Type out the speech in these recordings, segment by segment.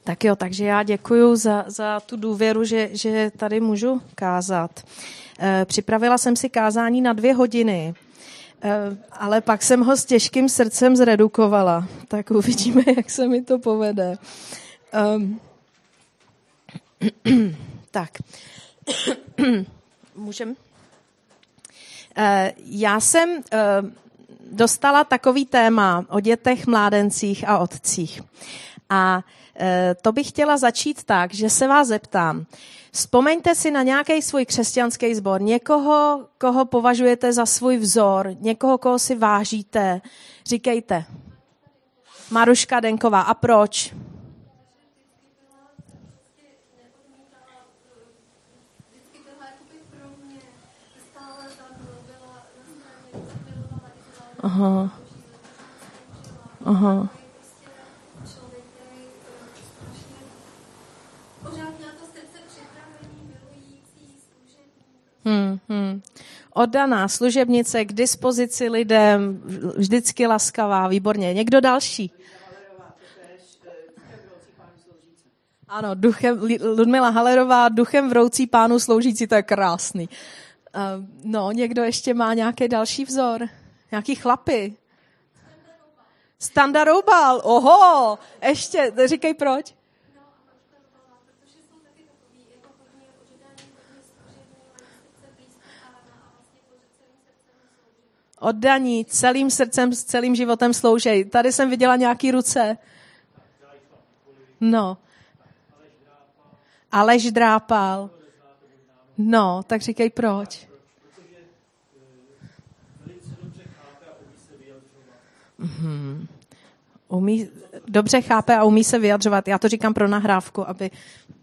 Tak jo, takže já děkuju za tu důvěru, že tady můžu kázat. Připravila jsem si kázání na 2 hodiny, ale pak jsem ho s těžkým srdcem zredukovala. Tak uvidíme, jak se mi to povede. Tak. Můžem? Já jsem dostala takový téma o dětech, mládencích a otcích. A to bych chtěla začít tak, že se vás zeptám. Vzpomeňte si na nějaký svůj křesťanský sbor, někoho, koho považujete za svůj vzor, někoho, koho si vážíte. Říkejte. Maruška Denková. A proč? Aha. Aha. Oddaná služebnice, k dispozici lidem, vždycky laskavá, výborně. Někdo další? Ano, Ludmila Halerová, duchem vroucí pánu sloužící, to je krásný. No, někdo ještě má nějaký další vzor? Nějaký chlapy? Standa Roubal, oho, ještě, říkej proč? Oddaní, celým srdcem, celým životem sloužej. Tady jsem viděla nějaký ruce. No. Aleš Drápal. No, tak říkej proč. Dobře chápe a umí se vyjadřovat. Já to říkám pro nahrávku, aby...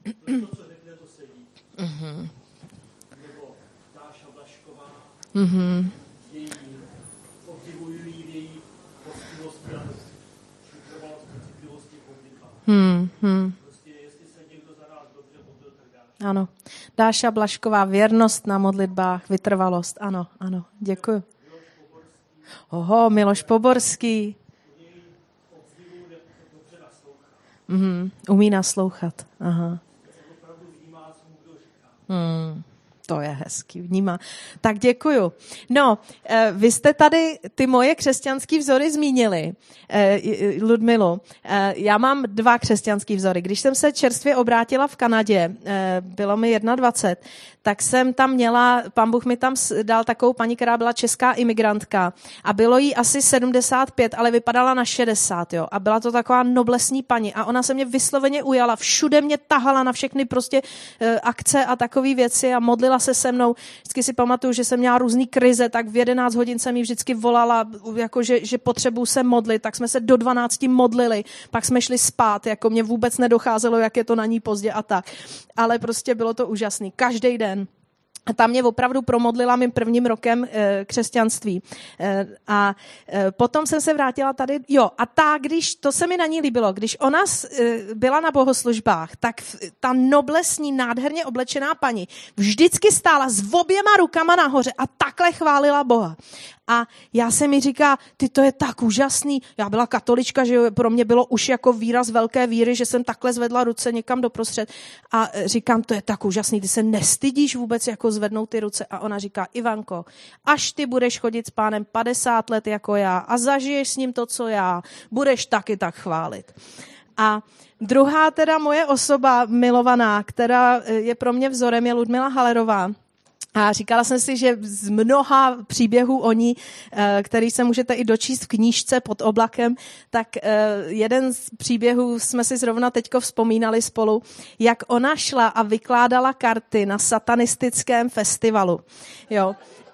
Ano. Dáša Blašková, věrnost na modlitbách, vytrvalost. Ano, ano, děkuji. Oho, Miloš Poborský. Umí naslouchat. Aha. To je hezký, vnímá. Tak děkuju. No, vy jste tady ty moje křesťanský vzory zmínili, Ludmilu. Já mám 2 křesťanský vzory. Když jsem se čerstvě obrátila v Kanadě, bylo mi 21, tak jsem tam měla, Pán Bůh mi tam dal takovou paní, která byla česká imigrantka a bylo jí asi 75, ale vypadala na 60, jo. A byla to taková noblesní paní a ona se mě vysloveně ujala, všude mě tahala na všechny prostě akce a takové věci a modlila se se mnou. Vždycky si pamatuju, že jsem měla různý krize, tak v 11 hodin jsem jí vždycky volala, jako že potřebuju se modlit, tak jsme se do 12 modlili, pak jsme šli spát, jako mě vůbec nedocházelo, jak je to na ní pozdě a tak. Ale prostě bylo to úžasný. Každý den. A ta mě opravdu promodlila mým prvním rokem křesťanství. A potom jsem se vrátila tady, když, to se mi na ní líbilo, když ona byla na bohoslužbách, tak ta noblesní, nádherně oblečená paní vždycky stála s oběma rukama nahoře a takhle chválila Boha. A já se mi říká, to je tak úžasný. Já byla katolička, že pro mě bylo už jako výraz velké víry, že jsem takhle zvedla ruce někam doprostřed. A říkám, to je tak úžasný, ty se nestydíš vůbec jako zvednout ty ruce. A ona říká, Ivanko, až ty budeš chodit s Pánem 50 let jako já a zažiješ s ním to, co já, budeš taky tak chválit. A druhá teda moje osoba milovaná, která je pro mě vzorem, je Ludmila Halerová. A říkala jsem si, že z mnoha příběhů o ní, který se můžete i dočíst v knížce Pod oblakem, tak jeden z příběhů jsme si zrovna teďko vzpomínali spolu, jak ona šla a vykládala karty na satanistickém festivalu. Jo.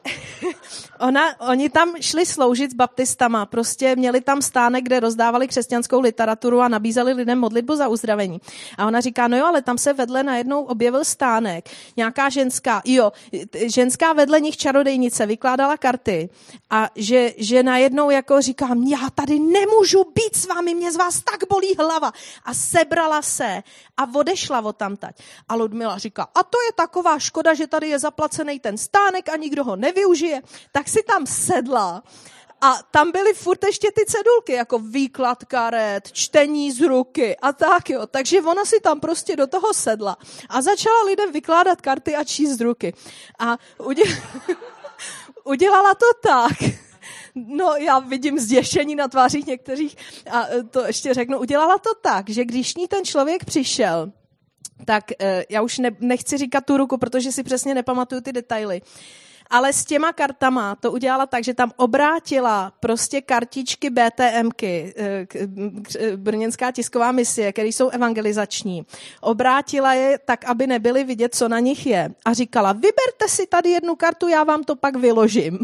Oni tam šli sloužit s baptistama, prostě měli tam stánek, kde rozdávali křesťanskou literaturu a nabízeli lidem modlitbu za uzdravení. A ona říká, no jo, ale tam se vedle najednou objevil stánek, nějaká ženská vedle nich čarodejnice vykládala karty a že najednou jako říkám, já tady nemůžu být s vámi, mě z vás tak bolí hlava. A sebrala se a odešla odtamtať. A Ludmila říká, a to je taková škoda, že tady je zaplacený ten stánek a nikdo ho nevyužije. Tak si tam sedla A tam byly furt ještě ty cedulky, jako výklad karet, čtení z ruky a tak, jo. Takže ona si tam prostě do toho sedla a začala lidem vykládat karty a číst z ruky. A udělala to tak. No, já vidím zděšení na tvářích některých a to ještě řeknu. Udělala to tak, že když ní ten člověk přišel, tak já už nechci říkat tu ruku, protože si přesně nepamatuju ty detaily, ale s těma kartama to udělala tak, že tam obrátila prostě kartičky BTMky, Brněnská tisková misie, které jsou evangelizační. Obrátila je tak, aby nebyly vidět, co na nich je. A říkala, vyberte si tady jednu kartu, já vám to pak vyložím.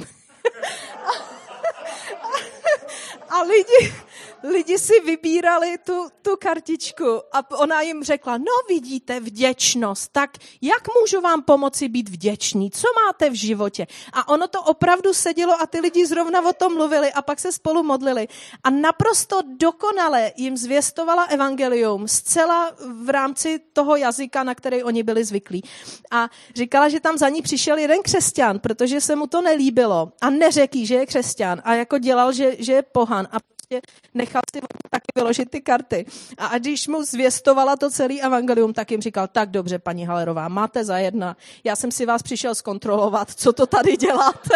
A lidi si vybírali tu kartičku a ona jim řekla, no vidíte, vděčnost, tak jak můžu vám pomoci být vděční, co máte v životě? A ono to opravdu sedělo a ty lidi zrovna o tom mluvili a pak se spolu modlili. A naprosto dokonale jim zvěstovala evangelium, zcela v rámci toho jazyka, na který oni byli zvyklí. A říkala, že tam za ní přišel jeden křesťan, protože se mu to nelíbilo a neřekl jí, že je křesťan a jako dělal, že je pohan a nechal si taky vyložit ty karty. A když mu zvěstovala to celý evangelium, tak jim říkal, tak dobře, paní Hallerová, máte za jedna. Já jsem si vás přišel zkontrolovat, co to tady děláte.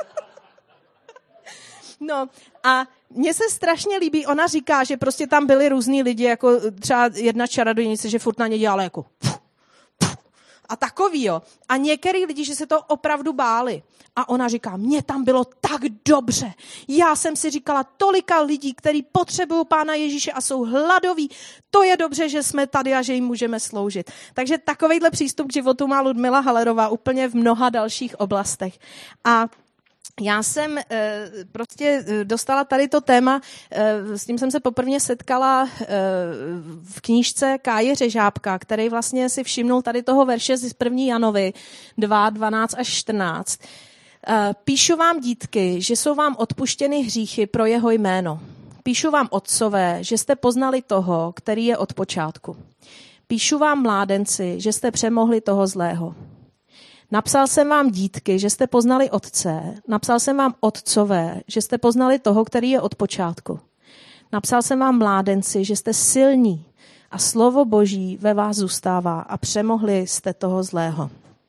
No a mně se strašně líbí, ona říká, že prostě tam byli různý lidi, jako třeba jedna čarodějnice, že furt na ně dělala jako a takový, jo. A některý lidi, že se to opravdu báli. A ona říká, mně tam bylo tak dobře. Já jsem si říkala, tolika lidí, kteří potřebují Pána Ježíše a jsou hladoví, to je dobře, že jsme tady a že jim můžeme sloužit. Takže takovejhle přístup k životu má Ludmila Hallerová úplně v mnoha dalších oblastech. A já jsem prostě dostala tady to téma, s tím jsem se poprvé setkala v knížce Káje Řežábka, který vlastně si všimnul tady toho verše z 1. Janovi 2, 12 až 14. Píšu vám, dítky, že jsou vám odpuštěny hříchy pro jeho jméno. Píšu vám, otcové, že jste poznali toho, který je od počátku. Píšu vám, mládenci, že jste přemohli toho zlého. Napsal jsem vám, dítky, že jste poznali otce. Napsal jsem vám, otcové, že jste poznali toho, který je od počátku. Napsal jsem vám, mládenci, že jste silní a slovo Boží ve vás zůstává a přemohli jste toho zlého.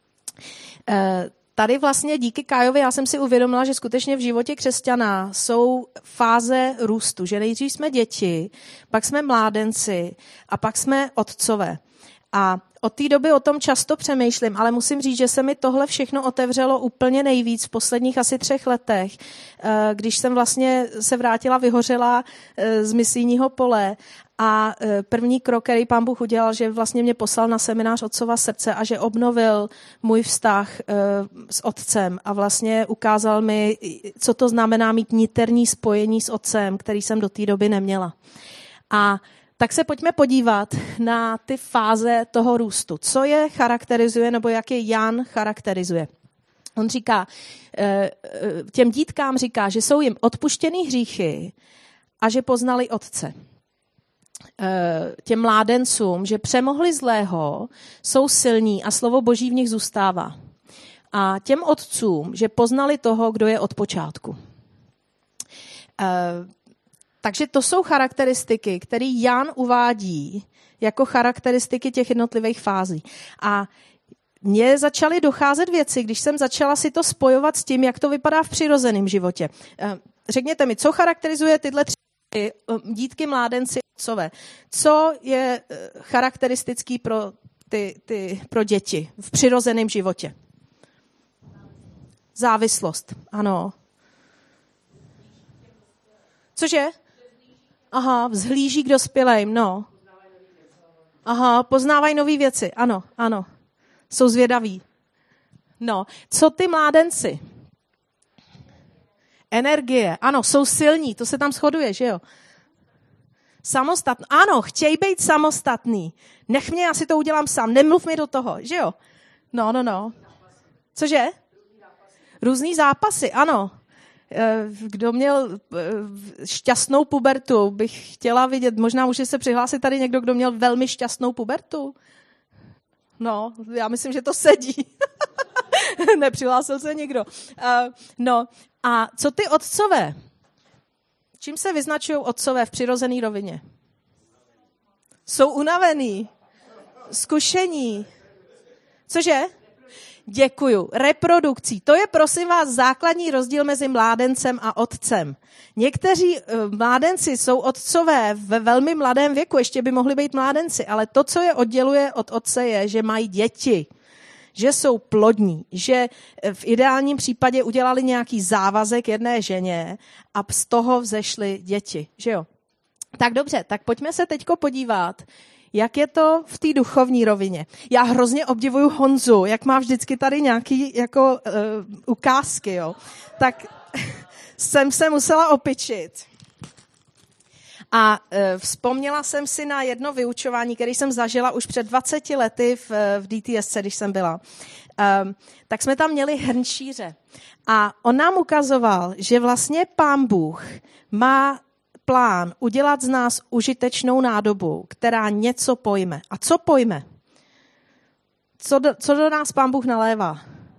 Tady vlastně díky Kájovi já jsem si uvědomila, že skutečně v životě křesťana jsou fáze růstu, že nejdřív jsme děti, pak jsme mládenci a pak jsme otcové. A od té doby o tom často přemýšlím, ale musím říct, že se mi tohle všechno otevřelo úplně nejvíc v posledních asi 3 letech, když jsem vlastně se vrátila vyhořela z misijního pole a první krok, který Pán Bůh udělal, že vlastně mě poslal na seminář Otcova srdce a že obnovil můj vztah s otcem a vlastně ukázal mi, co to znamená mít niterní spojení s otcem, který jsem do té doby neměla. A tak se pojďme podívat na ty fáze toho růstu. Co je charakterizuje, nebo jak je Jan charakterizuje. On říká, těm dítkám říká, že jsou jim odpuštěný hříchy a že poznali otce. Těm mládencům, že přemohli zlého, jsou silní a slovo Boží v nich zůstává. A těm otcům, že poznali toho, kdo je od počátku. Takže to jsou charakteristiky, které Jan uvádí jako charakteristiky těch jednotlivých fází. A mně začaly docházet věci, když jsem začala si to spojovat s tím, jak to vypadá v přirozeném životě. Řekněte mi, co charakterizuje tyhle 3 dítky, mládenci, otcové? Co je charakteristický pro děti v přirozeném životě? Závislost, ano. Cože? Aha, vzhlíží k dospělým, no. Aha, poznávají nové věci, ano, ano. Jsou zvědaví. No, co ty mládenci? Energie, ano, jsou silní, to se tam shoduje, že jo? Samostatný, ano, chtějí být samostatný. Nech mě, já si to udělám sám, nemluv mi do toho, že jo? No. Cože? Různý zápasy, ano. Kdo měl šťastnou pubertu, bych chtěla vidět, možná může se přihlásit tady někdo, kdo měl velmi šťastnou pubertu. No, já myslím, že to sedí. Nepřihlásil se nikdo. No, a co ty otcové? Čím se vyznačují otcové v přirozené rovině? Jsou unavený, zkušení. Cože? Děkuju. Reprodukcí. To je, prosím vás, základní rozdíl mezi mládencem a otcem. Někteří mládenci jsou otcové ve velmi mladém věku, ještě by mohli být mládenci, ale to, co je odděluje od otce, je, že mají děti, že jsou plodní, že v ideálním případě udělali nějaký závazek jedné ženě a z toho vzešly děti, že jo? Tak dobře, tak pojďme se teďko podívat, jak je to v té duchovní rovině. Já hrozně obdivuju Honzu, jak má vždycky tady nějaký jako ukázky, jo. Tak jsem se musela opičit. A vzpomněla jsem si na jedno vyučování, které jsem zažila už před 20 lety v DTSC, když jsem byla. Tak jsme tam měli hrnčíře. A on nám ukazoval, že vlastně Pán Bůh má plán udělat z nás užitečnou nádobu, která něco pojme. A co pojme? Co do nás Pán Bůh nalévá?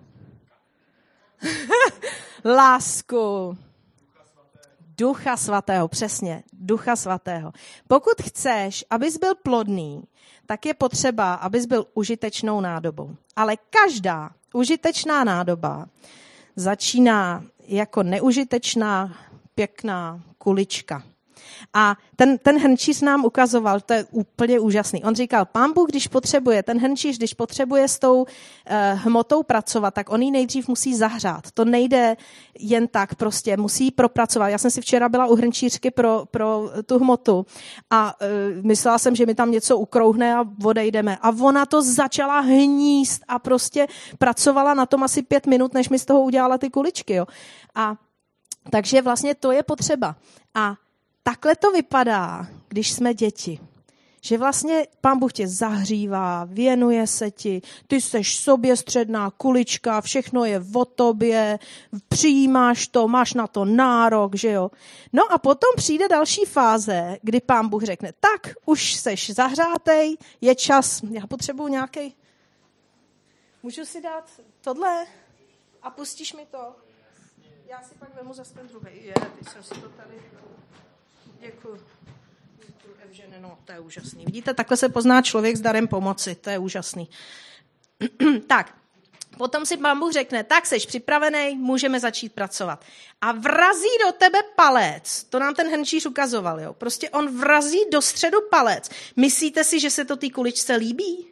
Lásku. Ducha svatého, přesně. Ducha svatého. Pokud chceš, abys byl plodný, tak je potřeba, abys byl užitečnou nádobou. Ale každá užitečná nádoba začíná jako neužitečná, pěkná kulička. A ten hrnčíř nám ukazoval, to je úplně úžasný. On říkal, Pán Bůh, ten hrnčíř, když potřebuje s tou hmotou pracovat, tak on ji nejdřív musí zahřát. To nejde jen tak prostě, musí ji propracovat. Já jsem si včera byla u hrnčířky pro tu hmotu a myslela jsem, že mi tam něco ukrouhne a odejdeme. A ona to začala hníst a prostě pracovala na tom asi 5 minut, než mi z toho udělala ty kuličky. Jo. A takže vlastně to je potřeba. A takhle to vypadá, když jsme děti. Že vlastně Pán Bůh tě zahřívá, věnuje se ti, ty seš soběstředná kulička, všechno je o tobě, přijímáš to, máš na to nárok, že jo. No a potom přijde další fáze, kdy Pán Bůh řekne, tak už seš zahřátej, je čas, já potřebuju nějaký. Můžu si dát tohle a pustíš mi to? Já si pak vemu zase ten druhý. Ty jsem si to tady... Děkuji, Evžene, no, to je úžasný. Vidíte, takhle se pozná člověk s darem pomoci, to je úžasný. Tak, potom si Pán Bůh řekne, tak seš připravený, můžeme začít pracovat. A vrazí do tebe palec, to nám ten hrnčíř ukazoval, jo. Prostě on vrazí do středu palec. Myslíte si, že se to té kuličce líbí?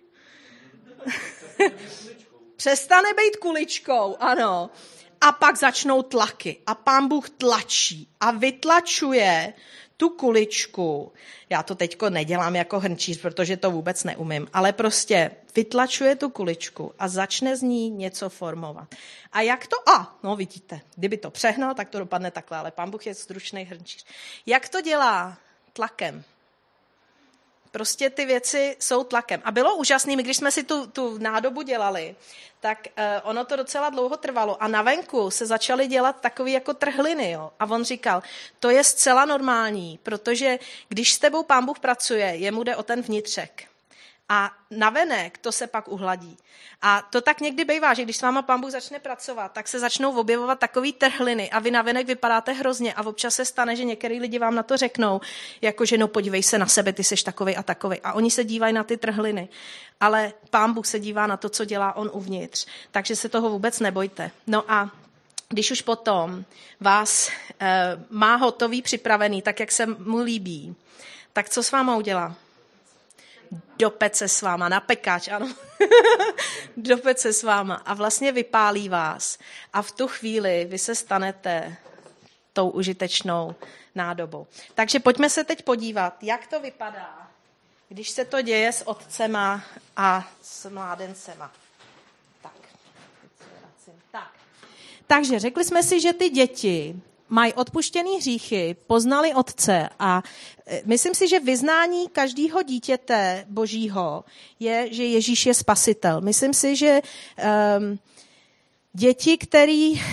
Přestane být kuličkou, ano. A pak začnou tlaky. A Pán Bůh tlačí a vytlačuje tu kuličku. Já to teďko nedělám jako hrnčíř, protože to vůbec neumím, ale prostě vytlačuje tu kuličku a začne z ní něco formovat. A jak to? No vidíte, kdyby to přehnal, tak to dopadne takhle, ale Pán Bůh je zručný hrnčíř. Jak to dělá? Tlakem. Prostě ty věci jsou tlakem. A bylo úžasný, když jsme si tu nádobu dělali, tak ono to docela dlouho trvalo. A na venku se začaly dělat takový jako trhliny. Jo? A on říkal, to je zcela normální, protože když s tebou Pán Bůh pracuje, jemu jde o ten vnitřek. A navenek to se pak uhladí. A to tak někdy bývá, že když s váma Pán Bůh začne pracovat, tak se začnou objevovat takový trhliny a vy navenek vypadáte hrozně a občas se stane, že některý lidi vám na to řeknou, jako že no podívej se na sebe, ty seš takovej a takovej. A oni se dívají na ty trhliny. Ale Pán Bůh se dívá na to, co dělá on uvnitř. Takže se toho vůbec nebojte. No a když už potom vás má hotový, připravený, tak jak se mu líbí, tak co s váma udělá? Dopece s váma, na pekáč, ano. Dopece s váma a vlastně vypálí vás. A v tu chvíli vy se stanete tou užitečnou nádobou. Takže pojďme se teď podívat, jak to vypadá, když se to děje s otcema a s mládencema. Tak. Takže řekli jsme si, že ty děti mají odpuštěný hříchy, poznali otce a myslím si, že vyznání každého dítěte božího je, že Ježíš je spasitel. Myslím si, že děti, který...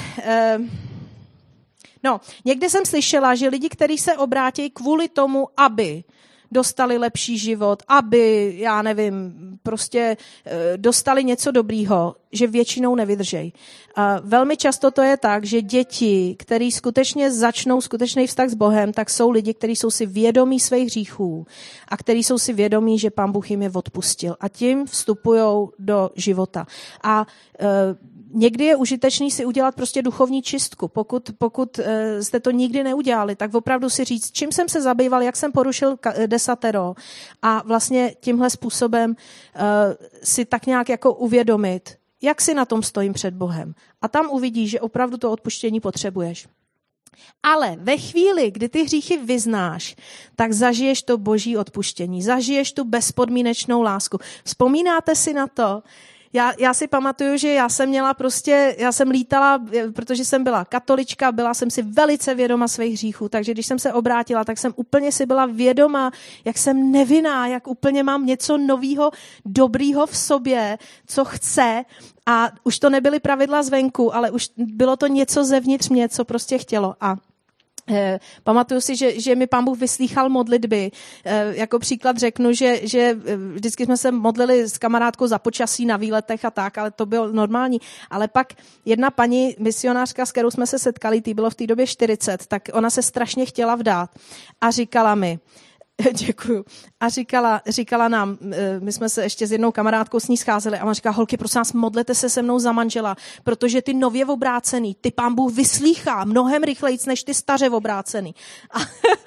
někde jsem slyšela, že lidi, kteří se obrátí kvůli tomu, aby dostali lepší život, aby, já nevím, prostě dostali něco dobrýho, že většinou nevydržej. Velmi často to je tak, že děti, který skutečně začnou skutečný vztah s Bohem, tak jsou lidi, kteří jsou si vědomí svých hříchů a kteří jsou si vědomí, že Pán Bůh jim je odpustil. A tím vstupujou do života. A někdy je užitečný si udělat prostě duchovní čistku. Pokud jste to nikdy neudělali, tak opravdu si říct, čím jsem se zabýval, jak jsem porušil desatero a vlastně tímhle způsobem si tak nějak jako uvědomit, jak si na tom stojím před Bohem. A tam uvidíš, že opravdu to odpuštění potřebuješ. Ale ve chvíli, kdy ty hříchy vyznáš, tak zažiješ to boží odpuštění, zažiješ tu bezpodmínečnou lásku. Vzpomínáte si na to? Já si pamatuju, že já jsem lítala, protože jsem byla katolička, byla jsem si velice vědoma svých hříchů, takže když jsem se obrátila, tak jsem úplně si byla vědoma, jak jsem nevinná, jak úplně mám něco nového, dobrýho v sobě, co chce. A už to nebyly pravidla zvenku, ale už bylo to něco zevnitř mě, co prostě chtělo. A pamatuju si, že mi Pán Bůh vyslýchal modlitby. Jako příklad řeknu, že vždycky jsme se modlili s kamarádkou za počasí na výletech a tak, ale to bylo normální. Ale pak jedna paní misionářka, s kterou jsme se setkali, tý bylo v té době 40, tak ona se strašně chtěla vdát a říkala mi, děkuju. A říkala nám, my jsme se ještě s jednou kamarádkou s ní scházeli a ona říká, holky, prosím vás, modlete se se mnou za manžela, protože ty nově obrácený, ty Pán Bůh vyslýchá mnohem rychlejc, než ty staře obrácený. A,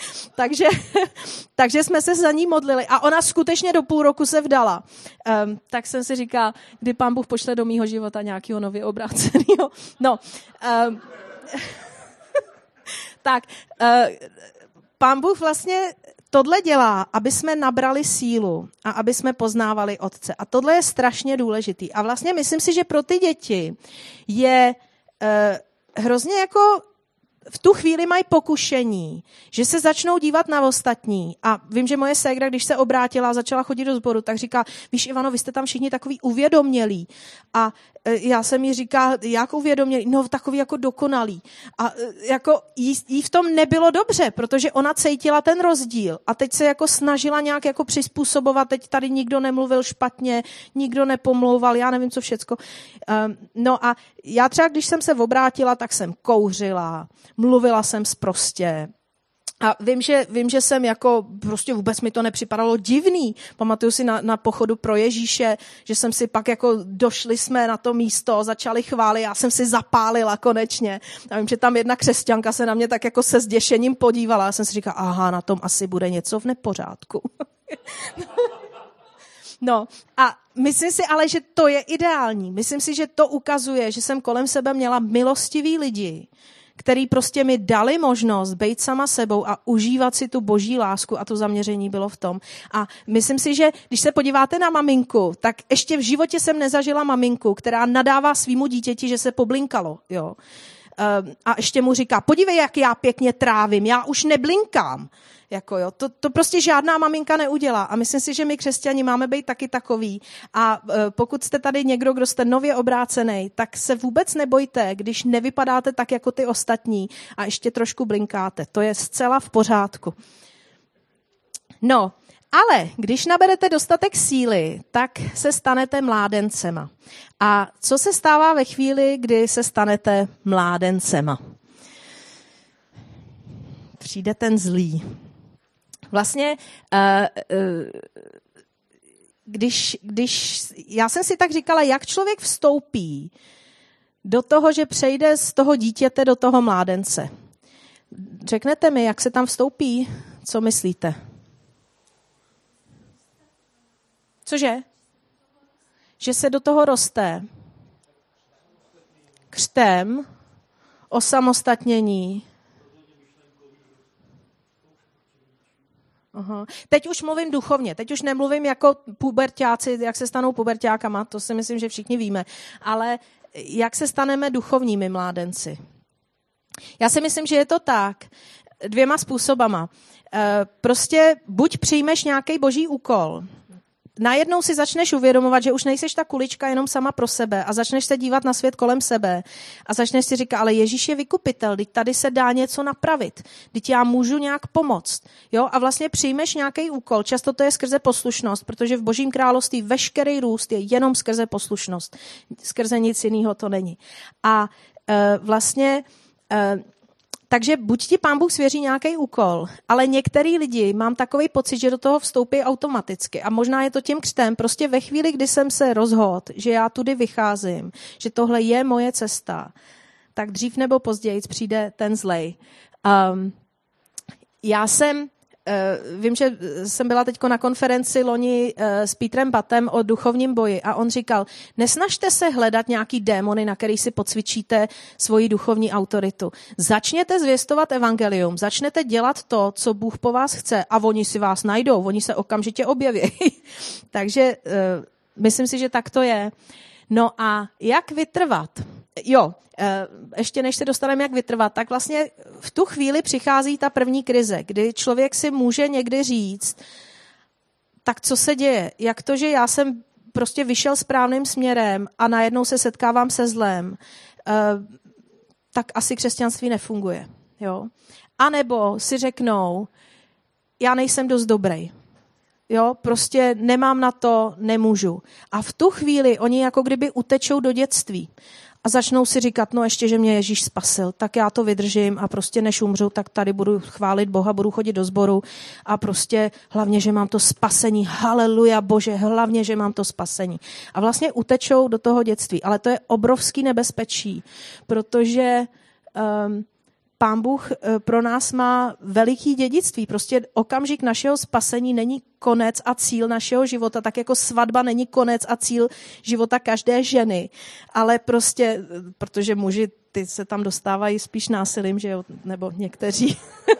takže jsme se za ní modlili a ona skutečně do půl roku se vdala. Tak jsem si říkala, kdy Pán Bůh pošle do mýho života nějakého nově obrácenýho. No, tak, Pán Bůh vlastně tohle dělá, aby jsme nabrali sílu a aby jsme poznávali Otce. A tohle je strašně důležitý. A vlastně myslím si, že pro ty děti je hrozně jako v tu chvíli mají pokušení, že se začnou dívat na ostatní. A vím, že moje ségra, když se obrátila a začala chodit do sboru, tak říká, víš, Ivano, vy jste tam všichni takový uvědomělí. A já jsem jí říká, jak uvědomělí? No, takový jako dokonalý. A jako jí v tom nebylo dobře, protože ona cítila ten rozdíl. A teď se jako snažila nějak jako přizpůsobovat, teď tady nikdo nemluvil špatně, nikdo nepomlouval, já nevím, co všecko. No a já třeba, když jsem se obrátila, tak jsem kouřila, mluvila jsem sprostě. A vím, že jsem jako, prostě vůbec mi to nepřipadalo divný. Pamatuju si na pochodu pro Ježíše, že jsem si pak jako došli jsme na to místo, začali chválit, já jsem si zapálila konečně. A vím, že tam jedna křesťanka se na mě tak jako se zděšením podívala. Já jsem si říkala, aha, na tom asi bude něco v nepořádku. No a myslím si ale, že to je ideální. Myslím si, že to ukazuje, že jsem kolem sebe měla milostivý lidi, který prostě mi dali možnost být sama sebou a užívat si tu boží lásku a to zaměření bylo v tom. A myslím si, že když se podíváte na maminku, tak ještě v životě jsem nezažila maminku, která nadává svýmu dítěti, že se poblinkalo. Jo. A ještě mu říká, podívej, jak já pěkně trávím, já už neblinkám. Jako jo, to prostě žádná maminka neudělá. A myslím si, že my křesťani máme být taky takový. A pokud jste tady někdo, kdo jste nově obrácený, tak se vůbec nebojte, když nevypadáte tak jako ty ostatní a ještě trošku blinkáte. To je zcela v pořádku. No, ale když naberete dostatek síly, tak se stanete mládencema. A co se stává ve chvíli, kdy se stanete mládencema? Přijde ten zlý. Vlastně, když já jsem si tak říkala, jak člověk vstoupí do toho, že přejde z toho dítěte do toho mládence. Řeknete mi, jak se tam vstoupí? Co myslíte? Cože? Že se do toho roste. Křtem, osamostatnění. Aha. Teď už mluvím duchovně, teď už nemluvím jako puberťáci, jak se stanou puberťákama, to si myslím, že všichni víme, ale jak se staneme duchovními mládenci. Já si myslím, že je to tak, dvěma způsobama. Prostě buď přijmeš nějaký boží úkol, najednou si začneš uvědomovat, že už nejseš ta kulička jenom sama pro sebe a začneš se dívat na svět kolem sebe a začneš si říkat, ale Ježíš je vykupitel, teď tady se dá něco napravit, teď já můžu nějak pomoct. Jo? A vlastně přijmeš nějaký úkol, často to je skrze poslušnost, protože v Božím království veškerý růst je jenom skrze poslušnost. Skrze nic jiného to není. A vlastně... Takže buď ti Pán Bůh svěří nějaký úkol, ale některý lidi, mám takový pocit, že do toho vstoupí automaticky. A možná je to tím křtem. Prostě ve chvíli, kdy jsem se rozhodl, že já tudy vycházím, že tohle je moje cesta, tak dřív nebo později přijde ten zlej. Vím, že jsem byla teďko na konferenci loni s Petrem Batem o duchovním boji a on říkal, nesnažte se hledat nějaký démony, na který si pocvičíte svoji duchovní autoritu. Začněte zvěstovat evangelium, začněte dělat to, co Bůh po vás chce a oni si vás najdou, oni se okamžitě objeví. Takže myslím si, že tak to je. No a jak vytrvat? Ještě než se dostaneme, jak vytrvat, tak vlastně v tu chvíli přichází ta první krize, kdy člověk si může někdy říct, tak co se děje? Jak to, že já jsem prostě vyšel správným směrem a najednou se setkávám se zlem, tak asi křesťanství nefunguje. Jo? A nebo si řeknou, já nejsem dost dobrý. Jo, prostě nemám na to, nemůžu. A v tu chvíli oni jako kdyby utečou do dětství a začnou si říkat, no ještě, že mě Ježíš spasil, tak já to vydržím a prostě než umřu, tak tady budu chválit Boha, budu chodit do sboru a prostě hlavně, že mám to spasení, haleluja Bože, hlavně, že mám to spasení. A vlastně utečou do toho dětství, ale to je obrovský nebezpečí, protože Pán Bůh pro nás má veliký dědictví. Prostě okamžik našeho spasení není konec a cíl našeho života, tak jako svatba není konec a cíl života každé ženy. Ale prostě, protože muži, ty se tam dostávají spíš násilím, že jo, nebo někteří.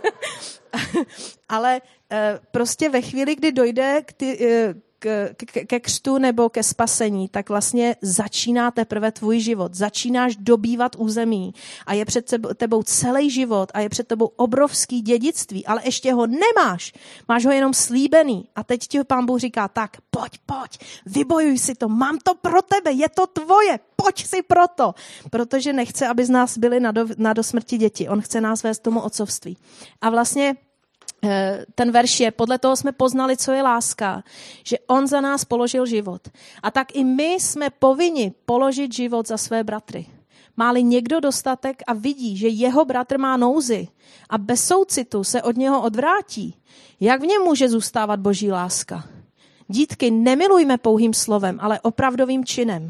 Ale prostě ve chvíli, kdy dojde ke křtu nebo ke spasení, tak vlastně začíná teprve tvůj život. Začínáš dobývat území a je před tebou celý život a je před tebou obrovský dědictví, ale ještě ho nemáš. Máš ho jenom slíbený a teď ti Pán Bůh říká, tak pojď, vybojuj si to, mám to pro tebe, je to tvoje, pojď si pro to. Protože nechce, aby z nás byli na dosmrti děti. On chce nás vést tomu otcovství. A vlastně ten verš je, podle toho jsme poznali, co je láska, že on za nás položil život. A tak i my jsme povinni položit život za své bratry. Má-li někdo dostatek a vidí, že jeho bratr má nouzi a bez soucitu se od něho odvrátí, jak v něm může zůstávat Boží láska? Dítky, nemilujme pouhým slovem, ale opravdovým činem.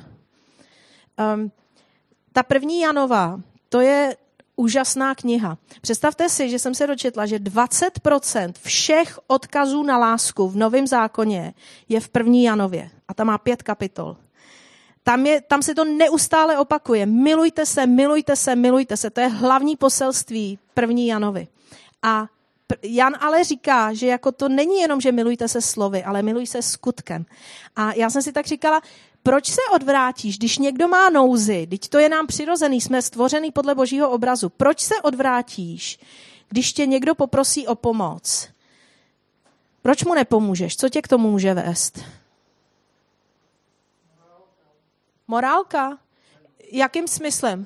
Ta první Janova, to je úžasná kniha. Představte si, že jsem se dočetla, že 20% všech odkazů na lásku v Novém zákoně je v první Janově. A tam má 5 kapitol. Tam se to neustále opakuje. Milujte se, milujte se, milujte se. To je hlavní poselství první Janovy. A Jan ale říká, že jako to není jenom, že milujte se slovy, ale miluj se skutkem. A já jsem si tak říkala, proč se odvrátíš, když někdo má nouzi, když to je nám přirozený, jsme stvořený podle Božího obrazu, proč se odvrátíš, když tě někdo poprosí o pomoc? Proč mu nepomůžeš? Co tě k tomu může vést? Morálka? Jakým smyslem?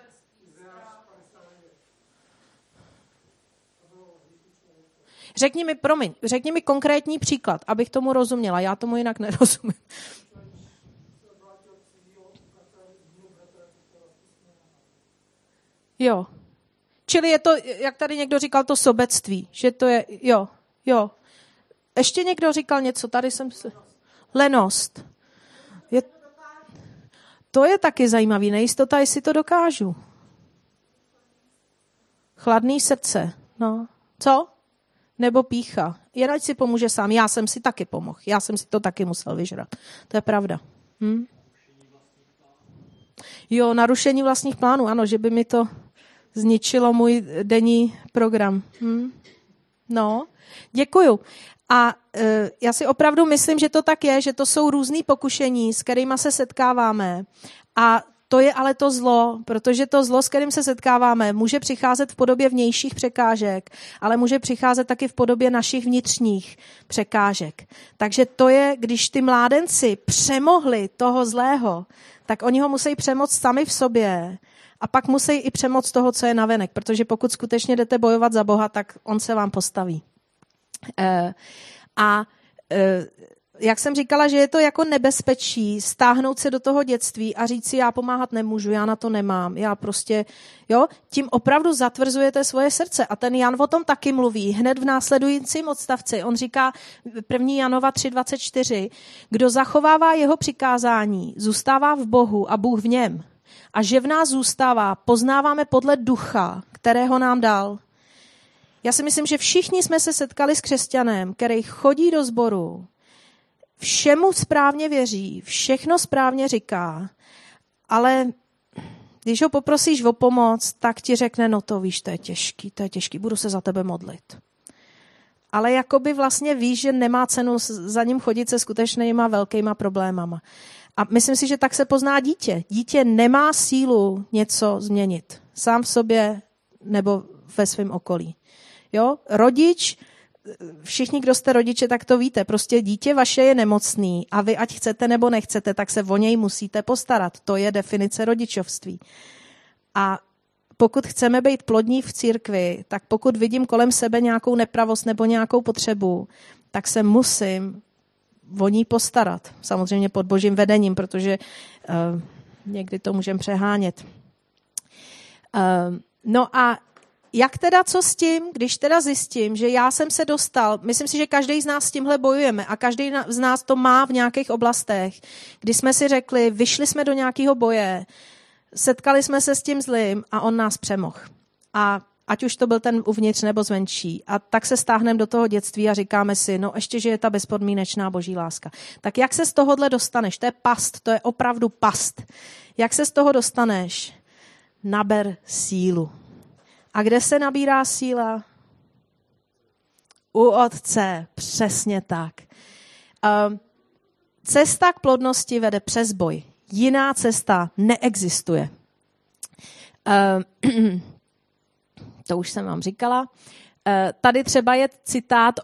Řekni mi konkrétní příklad, abych tomu rozuměla. Já tomu jinak nerozumím. Jo. Čili je to, jak tady někdo říkal, to sobectví. Že to je, jo. Ještě někdo říkal něco, tady jsem se... Lenost. To je taky zajímavý, nejistota, jestli to dokážu. Chladný srdce, no. Co? Nebo pýcha. Jen ať si pomůže sám. Já jsem si taky pomohl. Já jsem si to taky musel vyžrat. To je pravda. Jo, narušení vlastních plánů. Ano, že by mi to zničilo můj denní program. No, děkuju. A já si opravdu myslím, že to tak je, že to jsou různý pokušení, s kterýma se setkáváme. A to je ale to zlo, protože to zlo, s kterým se setkáváme, může přicházet v podobě vnějších překážek, ale může přicházet taky v podobě našich vnitřních překážek. Takže to je, když ty mládenci přemohli toho zlého, tak oni ho musí přemoct sami v sobě a pak musí i přemoct toho, co je navenek, protože pokud skutečně jdete bojovat za Boha, tak on se vám postaví. Jak jsem říkala, že je to jako nebezpečí stáhnout se do toho dětství a říct si, já pomáhat nemůžu, já na to nemám, já prostě, jo, tím opravdu zatvrzujete svoje srdce. A ten Jan o tom taky mluví. Hned v následujícím odstavci, on říká 1. Janova 3.24, kdo zachovává jeho přikázání, zůstává v Bohu a Bůh v něm. A že v nás zůstává, poznáváme podle ducha, kterého nám dal. Já si myslím, že všichni jsme se setkali s křesťanem, který chodí do sboru, všemu správně věří, všechno správně říká, ale když ho poprosíš o pomoc, tak ti řekne, no to víš, to je těžký, budu se za tebe modlit. Ale jakoby vlastně víš, že nemá cenu za ním chodit se skutečnýma velkýma problémama. A myslím si, že tak se pozná dítě. Dítě nemá sílu něco změnit. Sám v sobě nebo ve svém okolí. Jo? Rodič, všichni, kdo jste rodiče, tak to víte. Prostě dítě vaše je nemocný a vy, ať chcete nebo nechcete, tak se o něj musíte postarat. To je definice rodičovství. A pokud chceme být plodní v církvi, tak pokud vidím kolem sebe nějakou nepravost nebo nějakou potřebu, tak se musím o ní postarat. Samozřejmě pod božím vedením, protože někdy to můžeme přehánět. No a jak teda, co s tím, když teda zjistím, že já jsem se dostal, myslím si, že každý z nás s tímhle bojujeme a každý z nás to má v nějakých oblastech, kdy jsme si řekli, vyšli jsme do nějakého boje, setkali jsme se s tím zlým a on nás přemohl. A ať už to byl ten uvnitř nebo zvenčí. A tak se stáhneme do toho dětství a říkáme si, no ještě, že je ta bezpodmínečná boží láska. Tak jak se z tohohle dostaneš? To je past, to je opravdu past. Jak se z toho dostaneš? Naber sílu. A kde se nabírá síla? U Otce, přesně tak. Cesta k plodnosti vede přes boj. Jiná cesta neexistuje. To už jsem vám říkala. Tady třeba je citát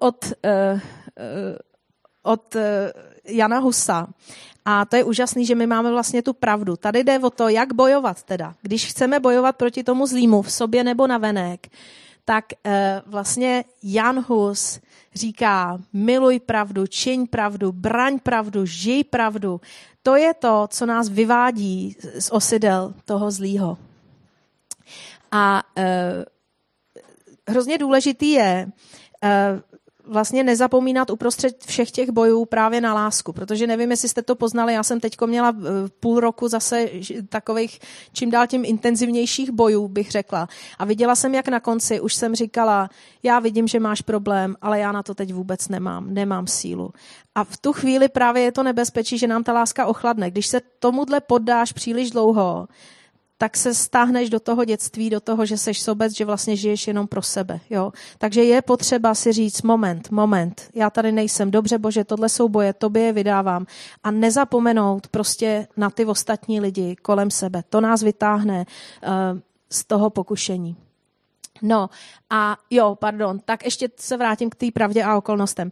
od Jana Husa. A to je úžasný, že my máme vlastně tu pravdu. Tady jde o to, jak bojovat teda. Když chceme bojovat proti tomu zlímu v sobě nebo navenek, tak vlastně Jan Hus říká, miluj pravdu, čiň pravdu, braň pravdu, žij pravdu. To je to, co nás vyvádí z osidel toho zlýho. A hrozně důležitý je vlastně nezapomínat uprostřed všech těch bojů právě na lásku, protože nevím, jestli jste to poznali, já jsem teďko měla půl roku zase takových čím dál tím intenzivnějších bojů, bych řekla. A viděla jsem, jak na konci už jsem říkala, já vidím, že máš problém, ale já na to teď vůbec nemám sílu. A v tu chvíli právě je to nebezpečí, že nám ta láska ochladne. Když se tomuhle poddáš příliš dlouho, tak se stáhneš do toho dětství, do toho, že seš sobec, že vlastně žiješ jenom pro sebe. Jo? Takže je potřeba si říct, moment, já tady nejsem, dobře Bože, tohle jsou boje, tobě je vydávám. A nezapomenout prostě na ty ostatní lidi kolem sebe. To nás vytáhne z toho pokušení. No a tak ještě se vrátím k té pravdě a okolnostem.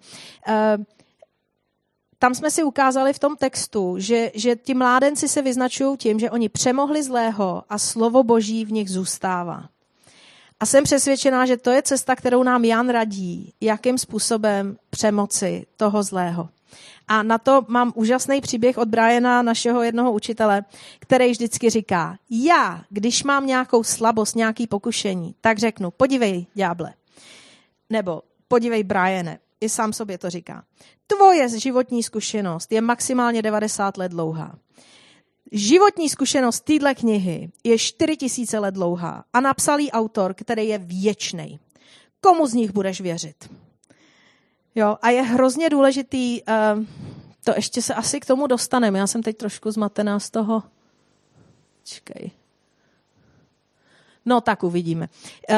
Tam jsme si ukázali v tom textu, že ti mládenci se vyznačují tím, že oni přemohli zlého a slovo Boží v nich zůstává. A jsem přesvědčená, že to je cesta, kterou nám Jan radí, jakým způsobem přemoci toho zlého. A na to mám úžasný příběh od Briana, našeho jednoho učitele, který vždycky říká, já, když mám nějakou slabost, nějaký pokušení, tak řeknu, podívej, ďáble, nebo podívej, Briane, i sám sobě to říká. Tvoje životní zkušenost je maximálně 90 let dlouhá. Životní zkušenost téhle knihy je 4000 let dlouhá a napsal jí autor, který je věčnej. Komu z nich budeš věřit? Jo, a je hrozně důležitý, to ještě se asi k tomu dostaneme. Já jsem teď trošku zmatená z toho. Čekej. No tak uvidíme.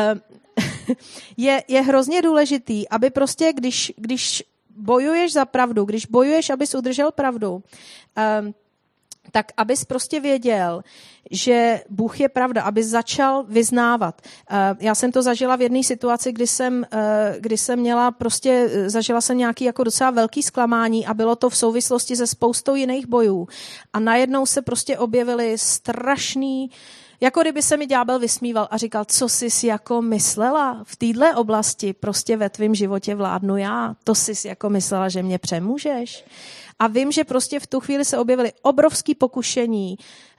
Je hrozně důležitý, aby prostě, když bojuješ za pravdu, když bojuješ, abys udržel pravdu, tak abys prostě věděl, že Bůh je pravda, aby začal vyznávat. Já jsem to zažila v jedné situaci, kdy jsem zažila jsem nějaký jako docela velký zklamání a bylo to v souvislosti se spoustou jiných bojů. A najednou se prostě objevily strašný, jako kdyby se mi ďábel vysmíval a říkal, co jsi jako myslela v téhle oblasti, prostě ve tvém životě vládnu já, to jsi jako myslela, že mě přemůžeš. A vím, že prostě v tu chvíli se objevily obrovský pokušení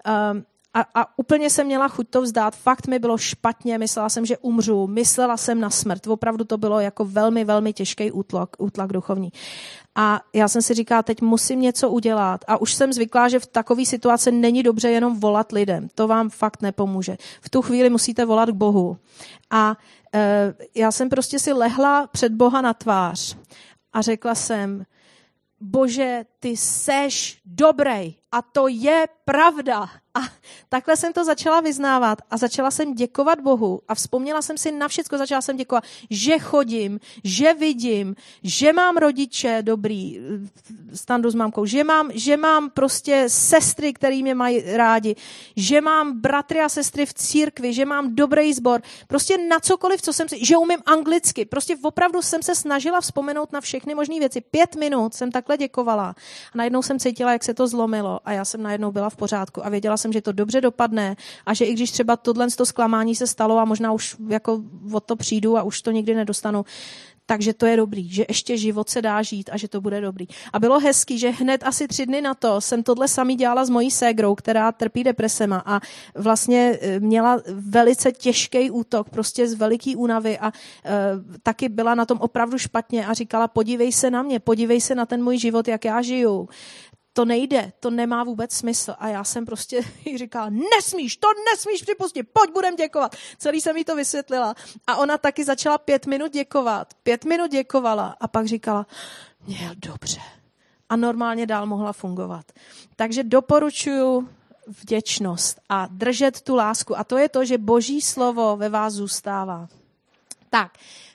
a úplně jsem měla chuť to vzdát. Fakt mi bylo špatně, myslela jsem, že umřu, myslela jsem na smrt. Opravdu to bylo jako velmi, velmi těžký útlak duchovní. A já jsem si říkala, teď musím něco udělat. A už jsem zvyklá, že v takové situaci není dobře jenom volat lidem. To vám fakt nepomůže. V tu chvíli musíte volat k Bohu. A já jsem prostě si lehla před Boha na tvář a řekla jsem, Bože, ty seš dobrej a to je pravda. A takhle jsem to začala vyznávat a začala jsem děkovat Bohu a vzpomněla jsem si na všecko, začala jsem děkovat, že chodím, že vidím, že mám rodiče dobrý, Standu s mámkou, že mám prostě sestry, který mě mají rádi, že mám bratry a sestry v církvi, že mám dobrý sbor, prostě na cokoliv, že umím anglicky, prostě opravdu jsem se snažila vzpomenout na všechny možné věci. 5 minut jsem takhle děkovala a najednou jsem cítila, jak se to zlomilo a já jsem najednou byla v pořádku a věděla jsem, že to dobře dopadne a že i když třeba tohle zklamání se stalo a možná už jako od to přijdu a už to nikdy nedostanu, takže to je dobrý, že ještě život se dá žít a že to bude dobrý. A bylo hezký, že hned asi 3 dny na to jsem tohle samý dělala s mojí ségrou, která trpí depresema a vlastně měla velice těžký útok, prostě z veliký únavy a taky byla na tom opravdu špatně a říkala, podívej se na mě, podívej se na ten můj život, jak já žiju. To nejde, to nemá vůbec smysl. A já jsem prostě jí říkala, nesmíš připustit, pojď, budem děkovat. Celý jsem jí to vysvětlila. A ona taky začala 5 minut děkovat. 5 minut děkovala a pak říkala, měl dobře. A normálně dál mohla fungovat. Takže doporučuji vděčnost a držet tu lásku. A to je to, že Boží slovo ve vás zůstává. Tak,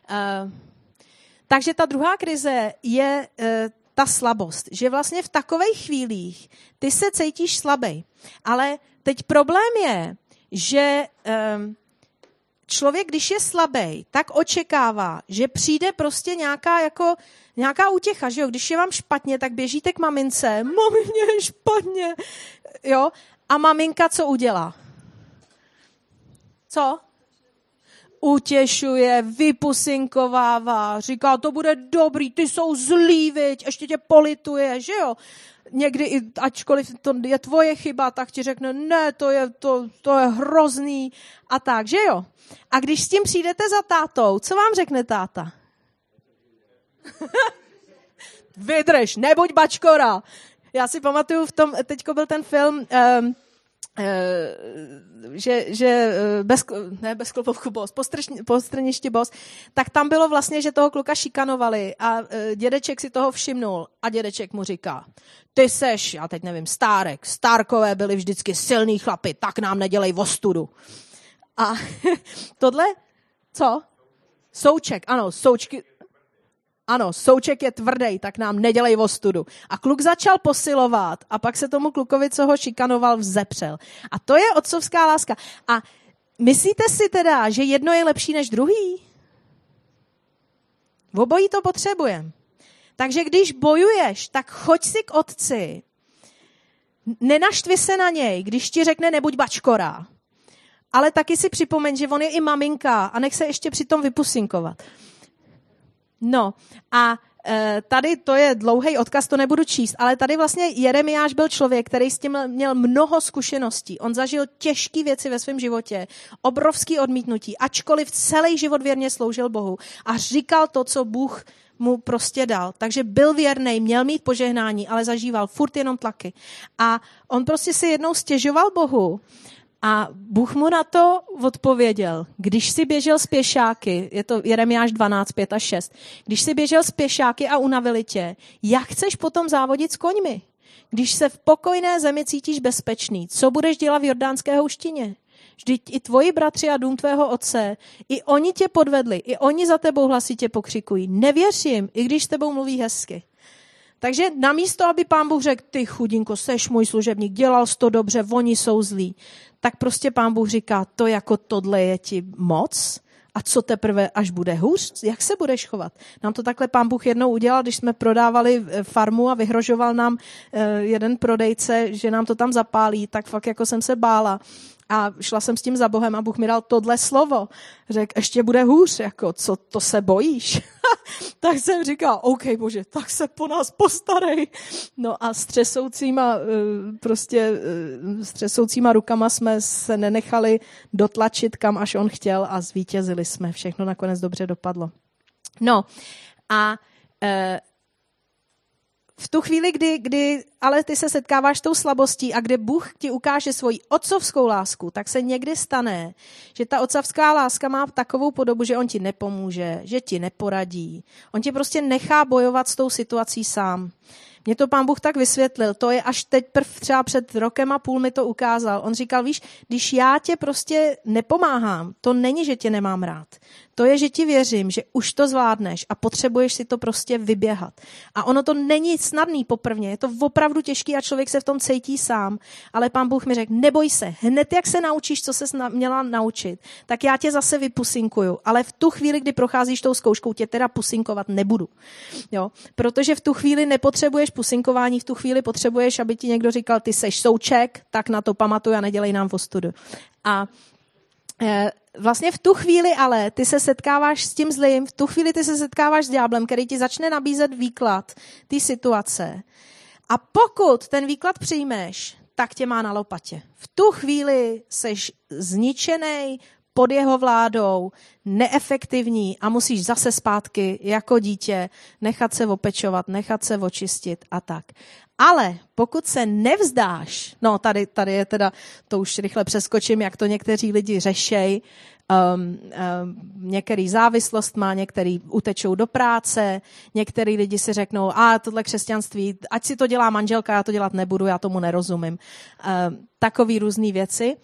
takže ta druhá krize je ta slabost, že vlastně v takových chvílích ty se cítíš slabý. Ale teď problém je, že člověk, když je slabý, tak očekává, že přijde prostě nějaká útěcha, že jo? Když je vám špatně, tak běžíte k mamince, mami, mě je špatně, jo? A maminka co udělá? Co? Utěšuje, vypusinkovává, říká, to bude dobrý, ty jsou zlý, viď, ještě tě polituje, že jo? Někdy, i ačkoliv to je tvoje chyba, tak ti řekne, ne, to je hrozný a tak, že jo? A když s tím přijdete za tátou, co vám řekne táta? Vydrž, nebuď bačkora. Já si pamatuju, teďko byl ten film... bez klopovku boss, postrniště boss, tak tam bylo vlastně, že toho kluka šikanovali a dědeček si toho všimnul a dědeček mu říká, ty seš, já teď nevím, Stárkové byli vždycky silný chlapi, tak nám nedělej ostudu. A tohle, co? Souček, ano, Souček je tvrdý, tak nám nedělej ostudu. A kluk začal posilovat a pak se tomu klukovi, co ho šikanoval, vzepřel. A to je otcovská láska. A myslíte si teda, že jedno je lepší než druhý? Obojí to potřebujeme. Takže když bojuješ, tak choď si k otci. Nenaštvi se na něj, když ti řekne nebuď bačkora. Ale taky si připomeň, že on je i maminka a nech se ještě přitom vypusinkovat. No a tady to je dlouhý odkaz, to nebudu číst, ale tady vlastně Jeremiáš byl člověk, který s tím měl mnoho zkušeností. On zažil těžké věci ve svém životě, obrovský odmítnutí, ačkoliv celý život věrně sloužil Bohu a říkal to, co Bůh mu prostě dal. Takže byl věrný, měl mít požehnání, ale zažíval furt jenom tlaky. A on prostě si jednou stěžoval Bohu. A Bůh mu na to odpověděl, když si běžel s pěšáky, je to Jeremiáš 12, 5 a 6, když si běžel s pěšáky a unavili tě, jak chceš potom závodit s koňmi? Když se v pokojné zemi cítíš bezpečný, co budeš dělat v Jordánské houštině? Vždyť i tvoji bratři a dům tvého otce, i oni tě podvedli, i oni za tebou hlasitě pokřikují. Nevěř jim, i když s tebou mluví hezky. Takže namísto, aby Pán Bůh řekl, ty chudinko, seš můj služebník, dělal jsi to dobře, oni jsou zlí, tak prostě Pán Bůh říká, to jako tohle je ti moc a co teprve, až bude hůř, jak se budeš chovat? Nám to takhle Pán Bůh jednou udělal, když jsme prodávali farmu a vyhrožoval nám jeden prodejce, že nám to tam zapálí, tak fakt jako jsem se bála. A šla jsem s tím za Bohem a Bůh mi dal tohle slovo. Řekl, ještě bude hůř, jako, co to se bojíš? Tak jsem říkala, OK, Bože, tak se po nás postarej. No a střesoucíma rukama jsme se nenechali dotlačit, kam až on chtěl a zvítězili jsme. Všechno nakonec dobře dopadlo. No a v tu chvíli, kdy ale ty se setkáváš s tou slabostí a kde Bůh ti ukáže svoji otcovskou lásku, tak se někdy stane, že ta otcovská láska má takovou podobu, že on ti nepomůže, že ti neporadí. On ti prostě nechá bojovat s tou situací sám. Mě to Pán Bůh tak vysvětlil, to je až teď třeba před 1,5 roku mi to ukázal. On říkal, víš, když já tě prostě nepomáhám, to není, že tě nemám rád. To je, že ti věřím, že už to zvládneš a potřebuješ si to prostě vyběhat. A ono to není snadný poprvně, je to opravdu těžký a člověk se v tom cítí sám. Ale Pán Bůh mi řekl, neboj se, hned jak se naučíš, co ses měla naučit, tak já tě zase vypusinkuju. Ale v tu chvíli, kdy procházíš tou zkouškou, tě teda pusinkovat nebudu. Jo? Protože v tu chvíli nepotřebuješ pusinkování, v tu chvíli potřebuješ, aby ti někdo říkal, ty seš souček, tak na to pamatuj a nedělej nám ostudu. A vlastně v tu chvíli ale ty se setkáváš s tím zlým, v tu chvíli ty se setkáváš s ďáblem, který ti začne nabízet výklad té situace. A pokud ten výklad přijmeš, tak tě má na lopatě. V tu chvíli seš zničenej, pod jeho vládou, neefektivní a musíš zase zpátky jako dítě nechat se opečovat, nechat se očistit a tak. Ale pokud se nevzdáš, no tady je teda, to už rychle přeskočím, jak to někteří lidi řešej, některý závislost má, některý utečou do práce, některý lidi si řeknou, tohle křesťanství, ať si to dělá manželka, já to dělat nebudu, já tomu nerozumím. Takový různý věci.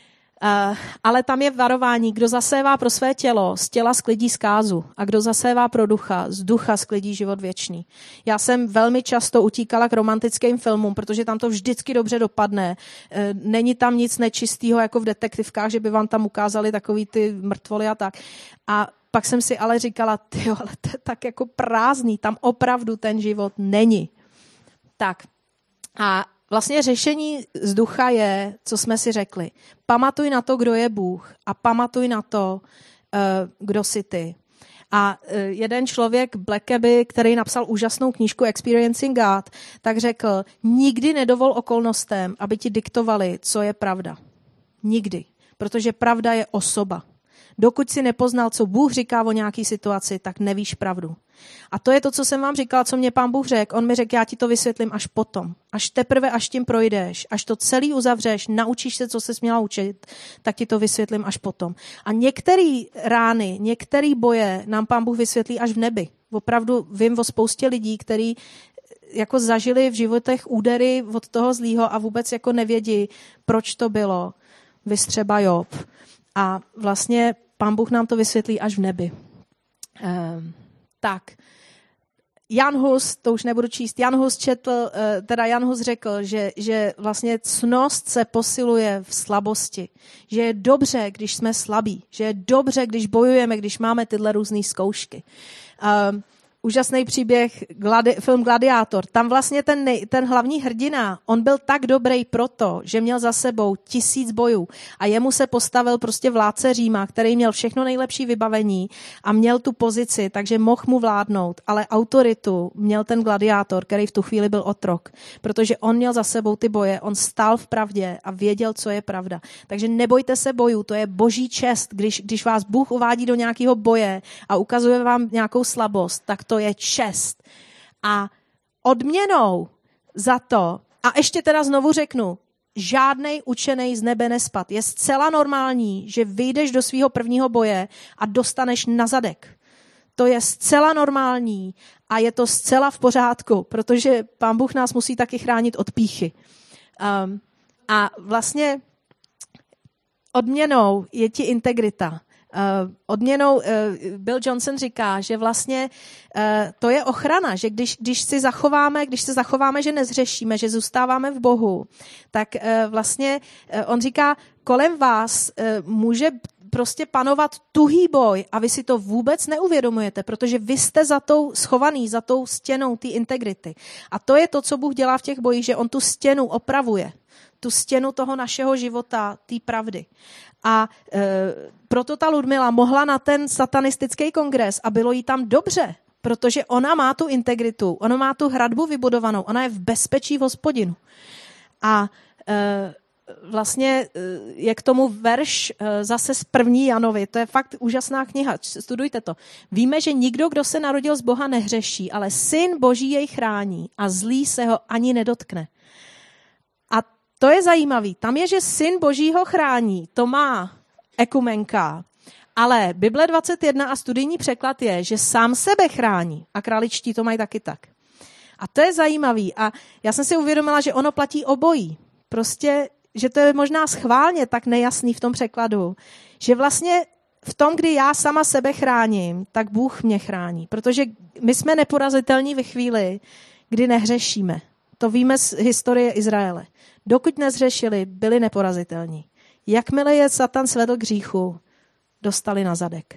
Ale tam je varování, kdo zasévá pro své tělo, z těla sklidí zkázu a kdo zasévá pro ducha, z ducha sklidí život věčný. Já jsem velmi často utíkala k romantickým filmům, protože tam to vždycky dobře dopadne. Není tam nic nečistého jako v detektivkách, že by vám tam ukázali takový ty mrtvoly a tak. A pak jsem si ale říkala, ale to je tak jako prázdný, tam opravdu ten život není. Tak a vlastně řešení z ducha je, co jsme si řekli. Pamatuj na to, kdo je Bůh a pamatuj na to, kdo jsi ty. A jeden člověk, Blackaby, který napsal úžasnou knížku Experiencing God, tak řekl, nikdy nedovol okolnostem, aby ti diktovali, co je pravda. Nikdy. Protože pravda je osoba. Dokud si nepoznal, co Bůh říká o nějaký situaci, tak nevíš pravdu. A to je to, co jsem vám říkala, co mě Pán Bůh řekl. On mi řekl, já ti to vysvětlím až potom. Až tím projdeš, až to celý uzavřeš, naučíš se, co ses měla učit, tak ti to vysvětlím až potom. A některé rány, některé boje nám Pán Bůh vysvětlí až v nebi. Opravdu vím o spoustě lidí, kteří jako zažili v životech údery od toho zlýho a vůbec jako nevědí, proč to bylo. Viz třeba Job. A vlastně Pán Bůh nám to vysvětlí až v nebi. Tak, Jan Hus, to už nebudu číst, Jan Hus řekl, že vlastně ctnost se posiluje v slabosti. Že je dobře, když jsme slabí. Že je dobře, když bojujeme, když máme tyhle různé zkoušky. Úžasný příběh, film Gladiátor. Tam vlastně ten hlavní hrdina, on byl tak dobrý proto, že měl za sebou 1000 bojů a jemu se postavil prostě vládce Říma, který měl všechno nejlepší vybavení a měl tu pozici, takže mohl mu vládnout, ale autoritu měl ten gladiátor, který v tu chvíli byl otrok, protože on měl za sebou ty boje, on stál v pravdě a věděl, co je pravda. Takže nebojte se bojů, to je boží čest, když vás Bůh uvádí do nějakého boje a ukazuje vám nějakou slabost, tak to je čest. A odměnou za to, a ještě teda znovu řeknu, žádnej učenej z nebe nespad. Je zcela normální, že vyjdeš do svého prvního boje a dostaneš na zadek. To je zcela normální a je to zcela v pořádku, protože Pán Bůh nás musí taky chránit od pýchy. A vlastně odměnou je ti integrita. Odměnou Bill Johnson říká, že vlastně to je ochrana, že když se zachováme, že nezřešíme, že zůstáváme v Bohu, tak vlastně on říká, kolem vás může prostě panovat tuhý boj a vy si to vůbec neuvědomujete, protože vy jste schovaný za tou stěnou té integrity. A to je to, co Bůh dělá v těch bojích, že on tu stěnu opravuje. Tu stěnu toho našeho života, té pravdy. A proto ta Ludmila mohla na ten satanistický kongres a bylo jí tam dobře, protože ona má tu integritu, ona má tu hradbu vybudovanou, ona je v bezpečí v Hospodinu. A vlastně je k tomu verš zase z 1. Janovi, to je fakt úžasná kniha, studujte to. Víme, že nikdo, kdo se narodil z Boha, nehřeší, ale Syn Boží jej chrání a zlý se ho ani nedotkne. A to je zajímavý. Tam je, že Syn Boží ho chrání, to má ekumenka, ale Bible 21 a studijní překlad je, že sám sebe chrání a králičtí to mají taky tak. A to je zajímavý a já jsem si uvědomila, že ono platí obojí. Prostě, že to je možná schválně tak nejasný v tom překladu, že vlastně v tom, kdy já sama sebe chráním, tak Bůh mě chrání. Protože my jsme neporazitelní ve chvíli, kdy nehřešíme. To víme z historie Izraele. Dokud nezřešili, byli neporazitelní. Jakmile je Satan svedl k hříchu, dostali na zadek.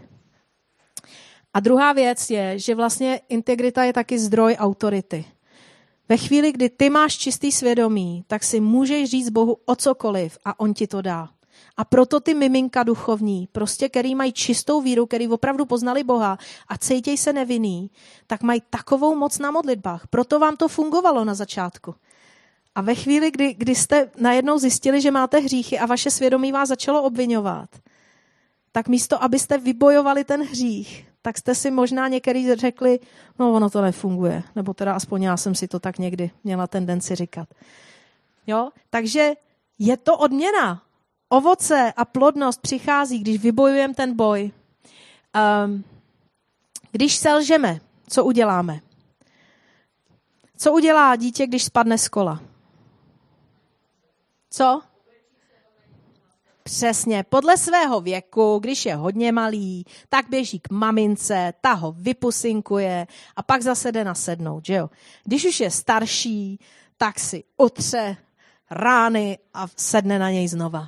A druhá věc je, že vlastně integrita je taky zdroj autority. Ve chvíli, kdy ty máš čistý svědomí, tak si můžeš říct Bohu o cokoliv a on ti to dá. A proto ty miminka duchovní, prostě který mají čistou víru, který opravdu poznali Boha a cítěj se nevinný, tak mají takovou moc na modlitbách. Proto vám to fungovalo na začátku. A ve chvíli, kdy jste najednou zjistili, že máte hříchy a vaše svědomí vás začalo obviňovat, tak místo, abyste vybojovali ten hřích, tak jste si možná některý řekli, no ono to nefunguje, nebo teda aspoň já jsem si to tak někdy měla tendenci říkat. Jo? Takže je to odměna. Ovoce a plodnost přichází, když vybojujeme ten boj. Když selžeme, co uděláme? Co udělá dítě, když spadne z kola? Co? Přesně, podle svého věku, když je hodně malý, tak běží k mamince, ta ho vypusinkuje a pak zase jde nasednout, že jo? Když už je starší, tak si utře rány a sedne na něj znova.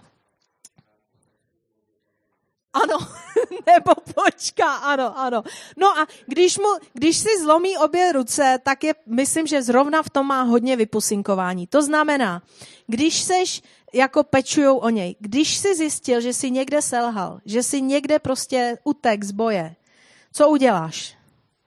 Ano, nebo počká, ano. No a když si zlomí obě ruce, tak myslím, že zrovna v tom má hodně vypusinkování. To znamená, když seš, jako pečujou o něj, když si zjistil, že si někde selhal, že si někde prostě utek z boje, co uděláš?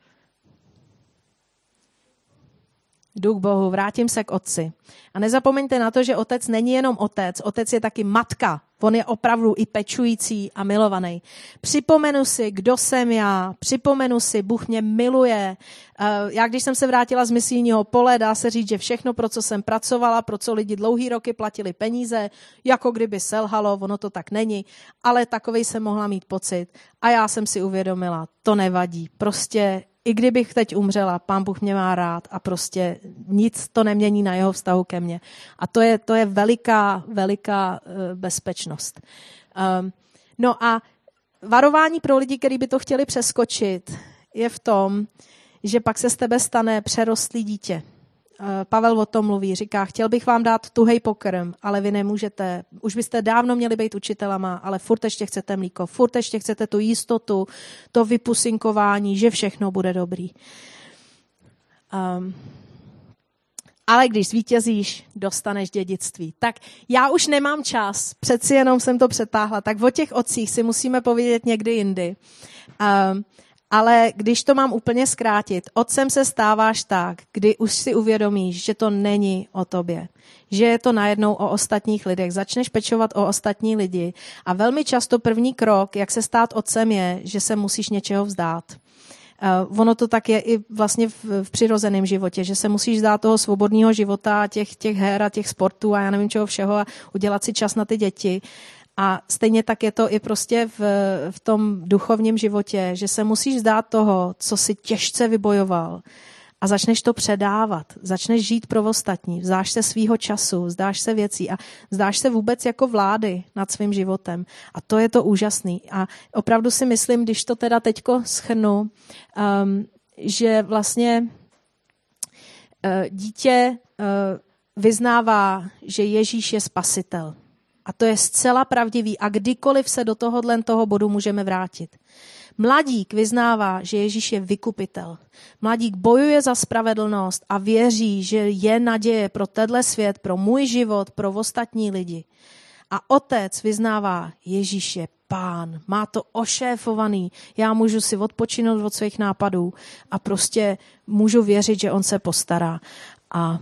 Jdu k Bohu, vrátím se k otci. A nezapomeňte na to, že otec není jenom otec je taky matka. On je opravdu i pečující a milovaný. Připomenu si, kdo jsem já, připomenu si, Bůh mě miluje. Já když jsem se vrátila z misijního pole, dá se říct, že všechno, pro co jsem pracovala, pro co lidi dlouhý roky platili peníze, jako kdyby selhalo, ono to tak není, ale takovej jsem mohla mít pocit. A já jsem si uvědomila, to nevadí, prostě i kdybych teď umřela, Pán Bůh mě má rád a prostě nic to nemění na jeho vztahu ke mně. A to je veliká bezpečnost. No a varování pro lidi, kteří by to chtěli přeskočit, je v tom, že pak se z tebe stane přerostlý dítě. Pavel o tom mluví, říká, chtěl bych vám dát tuhej pokrm, ale vy nemůžete. Už byste dávno měli být učitelama, ale furt ještě chcete mlíko, furt ještě chcete tu jistotu, to vypusinkování, že všechno bude dobrý. Ale když zvítězíš, dostaneš dědictví. Tak já už nemám čas, přeci jenom jsem to přetáhla, tak o těch otcích si musíme povědět někdy jindy. Ale když to mám úplně zkrátit, otcem se stáváš tak, kdy už si uvědomíš, že to není o tobě, že je to najednou o ostatních lidech. Začneš pečovat o ostatní lidi a velmi často první krok, jak se stát otcem, je, že se musíš něčeho vzdát. Ono to tak je i vlastně v přirozeném životě, že se musíš vzdát toho svobodného života, těch her a těch sportů a já nevím čeho všeho a udělat si čas na ty děti. A stejně tak je to i prostě v tom duchovním životě, že se musíš vzdát toho, co si těžce vybojoval a začneš to předávat, začneš žít pro ostatní, vzdáš se svýho času, vzdáš se věcí a vzdáš se vůbec jako vlády nad svým životem. A to je to úžasný. A opravdu si myslím, když to teda teďko shrnu, že vlastně dítě vyznává, že Ježíš je spasitel. A to je zcela pravdivý a kdykoliv se do toho bodu můžeme vrátit. Mladík vyznává, že Ježíš je vykupitel. Mladík bojuje za spravedlnost a věří, že je naděje pro tenhle svět, pro můj život, pro ostatní lidi. A otec vyznává, Ježíš je pán, má to ošéfovaný, já můžu si odpočinout od svých nápadů a prostě můžu věřit, že on se postará. A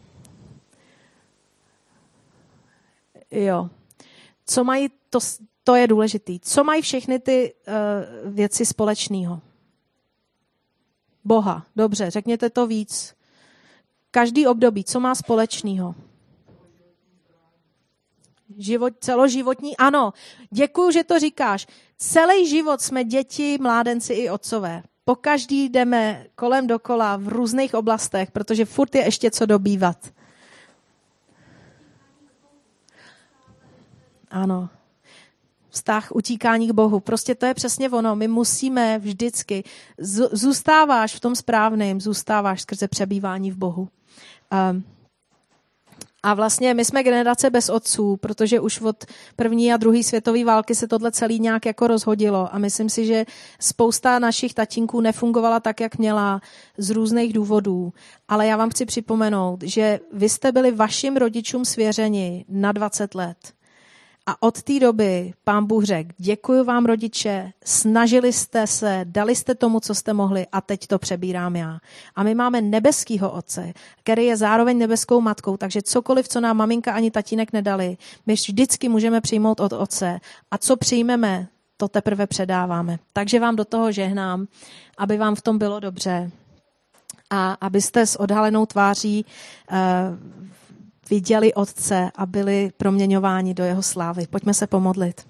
jo, co mají, to je důležitý. Co mají všechny ty věci společného? Boha, dobře, řekněte to víc. Každý období, co má společného? Celoživotní, ano. Děkuju, že to říkáš. Celý život jsme děti, mládenci i otcové. Pokaždý jdeme kolem dokola v různých oblastech, protože furt je ještě co dobývat. Ano. Vztah, utíkání k Bohu. Prostě to je přesně ono. My musíme vždycky, zůstáváš v tom správném, zůstáváš skrze přebývání v Bohu. A vlastně my jsme generace bez otců, protože už od první a druhé světové války se tohle celý nějak jako rozhodilo. A myslím si, že spousta našich tatínků nefungovala tak, jak měla z různých důvodů. Ale já vám chci připomenout, že vy jste byli vašim rodičům svěřeni na 20 let. A od té doby Pán Bůh řekl, děkuji vám rodiče, snažili jste se, dali jste tomu, co jste mohli a teď to přebírám já. A my máme nebeskýho otce, který je zároveň nebeskou matkou, takže cokoliv, co nám maminka ani tatínek nedali, my vždycky můžeme přijmout od otce. A co přijmeme, to teprve předáváme. Takže vám do toho žehnám, aby vám v tom bylo dobře a abyste s odhalenou tváří viděli Otce a byli proměňováni do jeho slávy. Pojďme se pomodlit.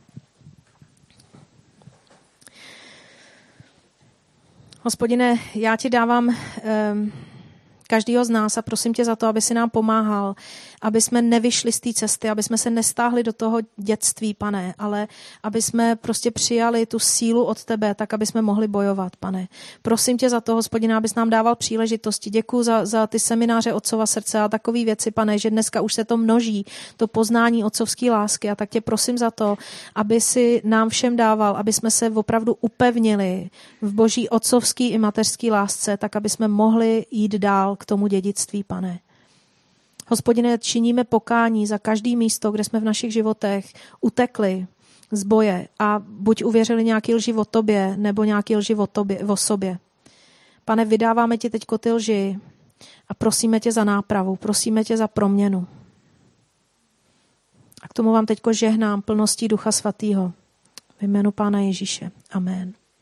Hospodine, já ti dávám každýho z nás a prosím tě za to, aby si nám pomáhal, aby jsme nevyšli z té cesty, aby jsme se nestáhli do toho dětství, Pane, ale aby jsme prostě přijali tu sílu od tebe, tak aby jsme mohli bojovat, Pane. Prosím tě za to, Hospodine, abys nám dával příležitosti. Děkuju za ty semináře Otcova srdce a takové věci, Pane, že dneska už se to množí, to poznání otcovské lásky a tak tě prosím za to, aby si nám všem dával, aby jsme se opravdu upevnili v boží otcovské i mateřské lásce, tak aby jsme mohli jít dál k tomu dědictví, Pane. Hospodine, činíme pokání za každý místo, kde jsme v našich životech utekli z boje a buď uvěřili nějaký lži o tobě, nebo nějaký lži o sobě. Pane, vydáváme ti teďko ty lži a prosíme tě za nápravu, prosíme tě za proměnu. A k tomu vám teďko žehnám plností Ducha Svatého. V jménu Pána Ježíše. Amen.